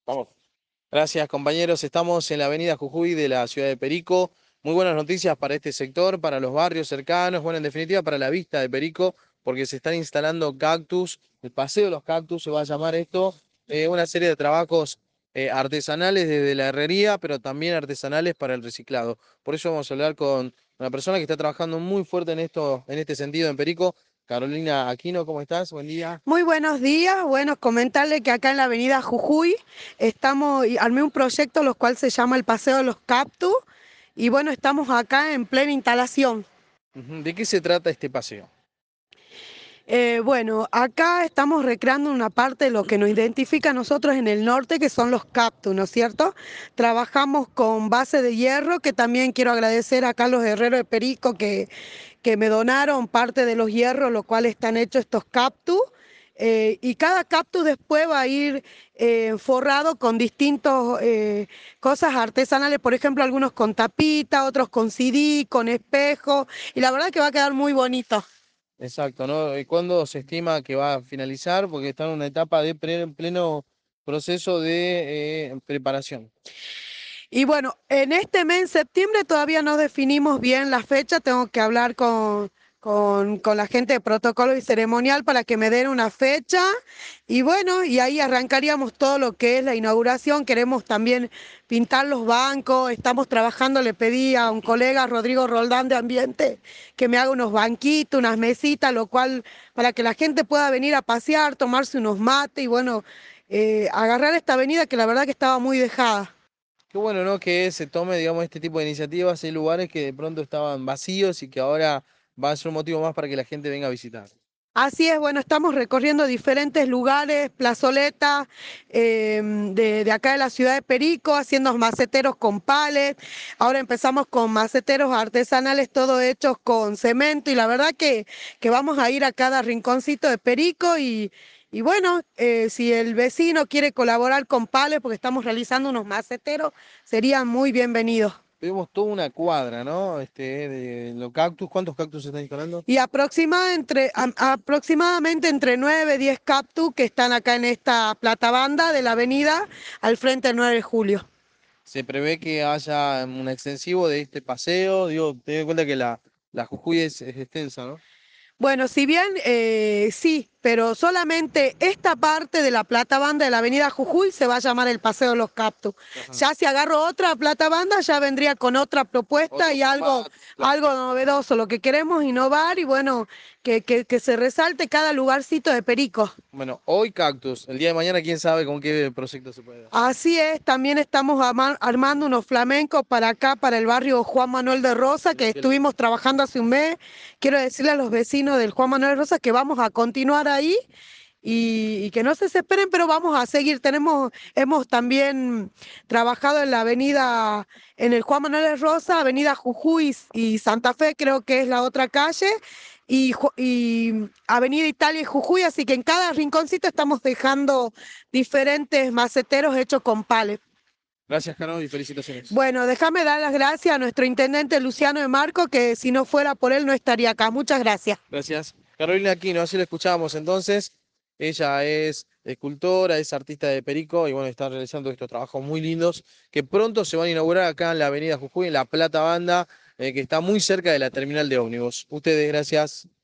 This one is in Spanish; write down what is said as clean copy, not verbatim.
Vamos. Gracias, compañeros. Estamos en la avenida Jujuy de la ciudad de Perico. Muy buenas noticias para este sector, para los barrios cercanos, bueno, en definitiva para la vista de Perico, porque se están instalando cactus. El Paseo de los Cactus se va a llamar esto. Una serie de trabajos artesanales desde la herrería, pero también artesanales para el reciclado. Por eso vamos a hablar con una persona que está trabajando muy fuerte en esto, en este sentido en Perico. Carolina Aquino, ¿cómo estás? Buen día. Muy buenos días. Bueno, comentarle que acá en la avenida Jujuy armé un proyecto los cual se llama el Paseo de los Cactus y bueno, estamos acá en plena instalación. Ujú. ¿De qué se trata este paseo? Bueno, acá estamos recreando una parte de lo que nos identifica a nosotros en el norte, que son los cactus, ¿no es cierto? Trabajamos con base de hierro, que también quiero agradecer acá a los herreros de Perico que me donaron parte de los hierros, los cuales están hechos estos cactus. Y cada cactus después va a ir forrado con distintos cosas artesanales, por ejemplo, algunos con tapita, otros con CD, con espejo, y la verdad que va a quedar muy bonito. Exacto, ¿no? ¿Y cuándo se estima que va a finalizar? Porque está en una etapa de pleno proceso de preparación. Y bueno, en este mes, en septiembre, todavía no definimos bien la fecha. Tengo que hablar con la gente de protocolo y ceremonial para que me den una fecha. Y bueno, y ahí arrancaríamos todo lo que es la inauguración. Queremos también pintar los bancos. Estamos trabajando, le pedí a un colega, Rodrigo Roldán de Ambiente, que me haga unos banquitos, unas mesitas, lo cual para que la gente pueda venir a pasear, tomarse unos mates y bueno, agarrar esta avenida que la verdad que estaba muy dejada. Qué bueno, ¿no? Que se tome, digamos, este tipo de iniciativas en lugares que de pronto estaban vacíos y que ahora va a ser un motivo más para que la gente venga a visitar. Así es, bueno, estamos recorriendo diferentes lugares, plazoletas de acá de la ciudad de Perico, haciendo maceteros con palets. Ahora empezamos con maceteros artesanales, todo hechos con cemento y la verdad que vamos a ir a cada rinconcito de Perico y bueno, si el vecino quiere colaborar con palets, porque estamos realizando unos maceteros, serían muy bienvenidos. Vemos toda una cuadra, ¿no? De los cactus. ¿Cuántos cactus se están instalando? Y aproximadamente entre 9 y 10 cactus que están acá en esta platabanda de la avenida al frente del 9 de julio. Se prevé que haya un extensivo de este paseo. Digo, ten en cuenta que la Jujuy es extensa, ¿no? Bueno, si bien sí, pero solamente esta parte de la platabanda de la avenida Jujuy se va a llamar el Paseo de los Cactus. Ajá. Ya si agarro otra platabanda, ya vendría con otra propuesta Otro y algo, formato, claro. algo novedoso. Lo que queremos innovar y bueno, que se resalte cada lugarcito de Perico. Bueno, hoy cactus. El día de mañana, quién sabe con qué proyecto se puede dar. Así es, también estamos armando unos flamencos para acá, para el barrio Juan Manuel de Rosa, que Qué lindo. estuvimos trabajando hace un mes. Quiero decirle a los vecinos del Juan Manuel de Rosa que vamos a continuar ahí y que no se desesperen, pero vamos a seguir. Hemos también trabajado en la avenida, en el Juan Manuel de Rosa, avenida Jujuy y Santa Fe, creo que es la otra calle, y avenida Italia y Jujuy, así que en cada rinconcito estamos dejando diferentes maceteros hechos con pales. Gracias, Caro, y felicitaciones. Bueno, déjame dar las gracias a nuestro intendente Luciano de Marco, que si no fuera por él no estaría acá. Muchas gracias. Gracias. Carolina Aquino, así lo escuchábamos entonces. Ella es escultora, es artista de Perico y bueno, está realizando estos trabajos muy lindos que pronto se van a inaugurar acá en la avenida Jujuy, en La Plata Banda, que está muy cerca de la terminal de ómnibus. Ustedes, gracias.